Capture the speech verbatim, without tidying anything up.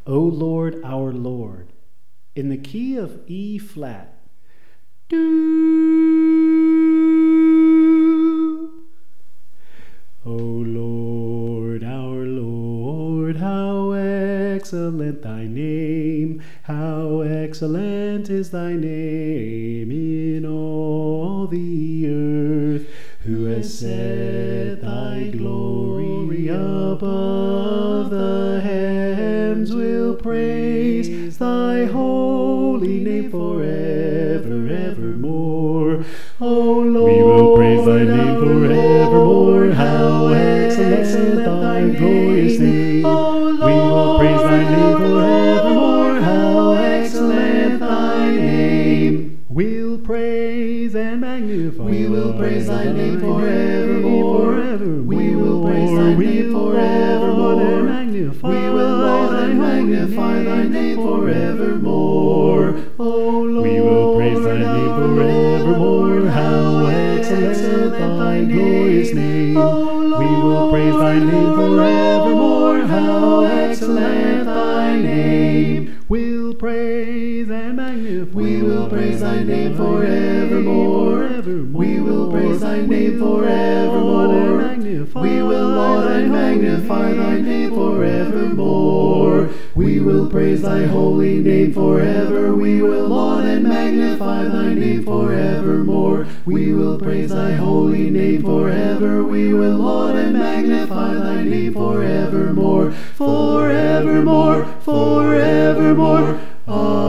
O Lord, our Lord, in the key of E flat. Do. O Lord, our Lord, how excellent thy name, how excellent is thy name in all the earth. Who has set thy glory above the heavens will praise thy holy name forever, evermore. O Lord, we will praise thy name forevermore. How excellent thy glorious name. We will praise thy name forevermore. How excellent thy name. We'll praise and magnify. We will praise thy name forevermore. We will praise thy name forevermore. We will laud and magnify thy name forevermore. O Lord, we will praise thy name forevermore. How excellent thy glorious name. We will praise thy name forevermore. How excellent thy name. We'll praise and magnify. We will praise thy name forevermore. We will praise thy name forevermore. We will laud and magnify thy name forevermore. We will praise thy holy name forever. We will laud and magnify thy name forevermore. We will praise thy holy name forever. We will laud and magnify thy name forevermore. Forevermore, forevermore. Amen.